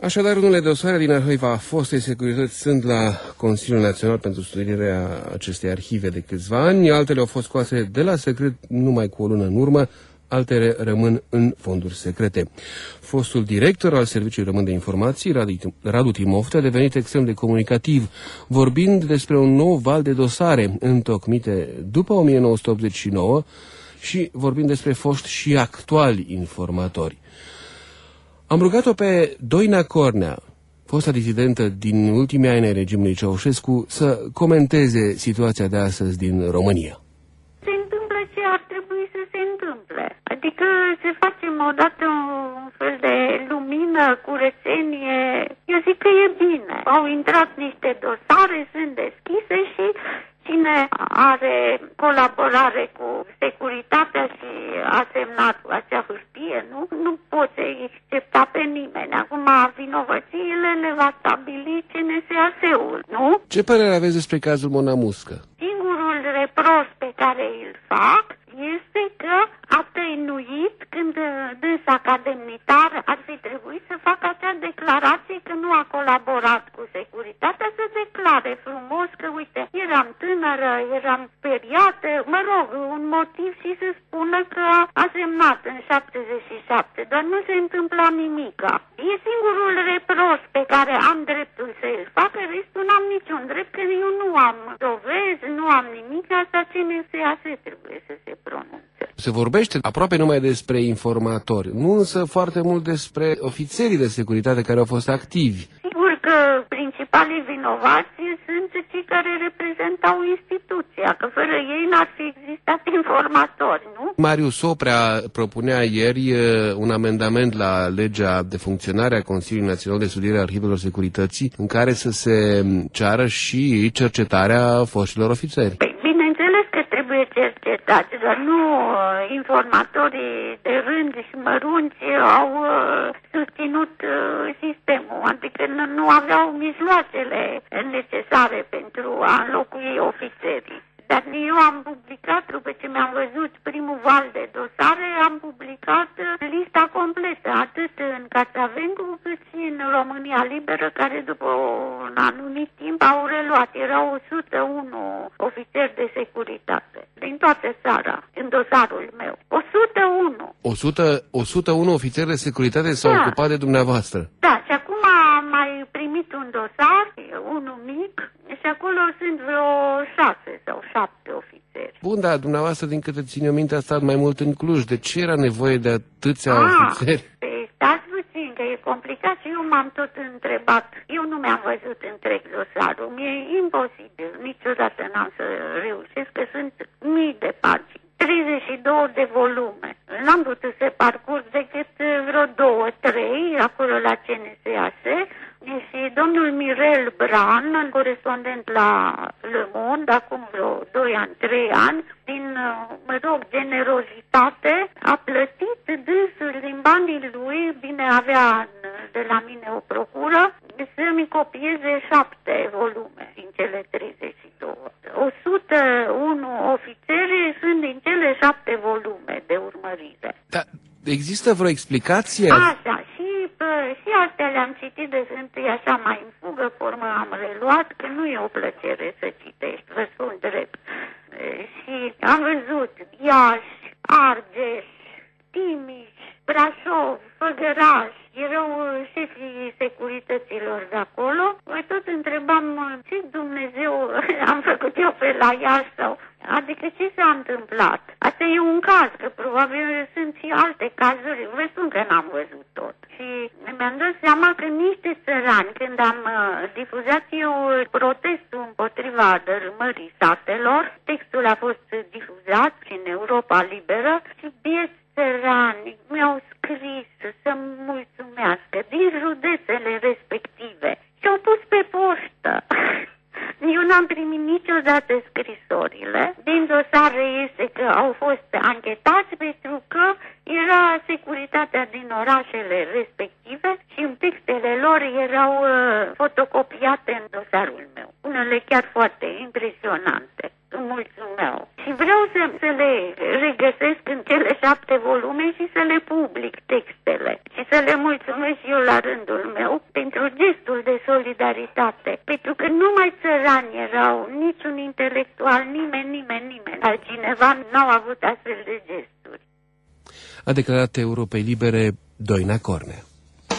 Așadar, unele dosare din arhiva fostei securități sunt la Consiliul Național pentru studierea acestei arhive de câțiva ani, altele au fost scoase de la secret numai cu o lună în urmă, altele rămân în fonduri secrete. Fostul director al Serviciului Român de Informații, Radu Timofte, a devenit extrem de comunicativ, vorbind despre un nou val de dosare întocmite după 1989 și vorbind despre foști și actuali informatori. Am rugat-o pe Doina Cornea, fosta disidentă din ultimii ani ai regimului Ceaușescu, să comenteze situația de astăzi din România. Se întâmplă ce ar trebui să se întâmple. Adică să facem odată un fel de lumină, curățenie. Eu zic că e bine. Au intrat niște dosare, sunt deschise și cine are colaborare cu securitatea și a semnat acea hârtie, nu poți accepta pe nimeni. Acum vinovățiile le va stabili CNSAS-ul, nu? Ce părere aveți despre cazul Mona Muscă? Singurul reproș pe care îl fac este că a tăinuit când dânsa ca demnitar ar fi trebuit să facă acea declarație că nu a colaborat cu securitatea, să declare frumos că, uite, eram tânără, eram speriată, mă rog, un motiv și să spună că a semnat în 77, dar nu se întâmpla nimica. E singurul reproș pe care am dreptul să îl fac, restul n-am niciun drept, că eu nu am dovezi, nu am nimic, asta CNSAS trebuie să se pronunțe. Se vorbește aproape numai despre informatori, nu însă foarte mult despre ofițerii de securitate care au fost activi. Sigur că principalii vinovați sunt cei care reprezentau instituția, că fără ei n-ar fi existat informatori, nu? Marius Oprea propunea ieri un amendament la legea de funcționare a Consiliului Național de Studiere a Arhivelor Securității, în care să se ceară și cercetarea foștilor ofițeri. Bineînțeles că trebuie cercetați, dar nu informatorii de rând și mărunți au susținut sistemul, adică nu aveau mijloacele necesare pentru a înlocui ofițerii. Dar eu am publicat, după ce mi-am văzut primul val de dosare, am publicat lista completă, atât în Cațavencu cât și în România Liberă, care după un anumit timp au reluat. Erau 101 ofițeri de securitate din toată țara, în dosarul meu. 101! 101 ofițeri de securitate s-au ocupat de dumneavoastră. Da, și acum am mai primit un dosar, unul mic, și acolo sunt vreo 6 sau 7 ofițeri. Bun, dar dumneavoastră, din câte țin eu minte, a stat mai mult în Cluj. De ce era nevoie de atâția ofițeri? Stați puțin, că e complicat și eu m-am tot întrebat. Eu nu mi-am văzut întreg dosarul. Mi-e imposibil, niciodată n-am să reușesc, că sunt mii de pagini. 32 de volume. N-am putut să parcurg decât vreo 2-3 acolo la CNSAS. Și domnul Mirel Bran, corespondent la Le Monde, acum vreo 2 ani, 3 ani, din, generozitate, a plătit dânsul din banii lui, bine avea de la mine o procură, să-mi copieze 7 volume din cele 32. 101 ofițeri sunt din cele 7 volume de urmărire. Da, există vreo explicație? Așa, și astea le-am citit de întâi așa mai în fugă, formă am reluat, că nu e o plăcere să citești, vă spun drept. Și am văzut Iași, Argeș, Timiș, Brașov, Făgăraș, erau șefii securităților de acolo. Mă tot întrebam ce Dumnezeu am făcut eu pe la Iași sau... Adică ce s-a întâmplat? Asta e un caz, că probabil sunt și alte cazuri. Vă spun că n-am văzut tot. Și mi-am dat seama că niște țărani, când am difuzat eu protestul împotriva dărâmării satelor, textul a fost difuzat și în Europa Liberă și bieți țărani mi-au scris să-mi mulțumească din județele respective și au pus pe poștă. Eu n-am primit niciodată scrisorile. Din dosare este că au fost anchetați pentru că era securitatea din orașele respective și în textele lor erau fotocopiate în dosarul meu. Unele chiar foarte impresionante. Mulțumesc. Și vreau să le regăsesc în cele 7 volume și să le public textele. Și să le mulțumesc și eu la rândul meu pentru gestul de solidaritate. Pentru că numai țărani erau, niciun intelectual, nimeni altcineva n-au avut astfel de gesturi. A declarat Europei Libere Doina Cornea.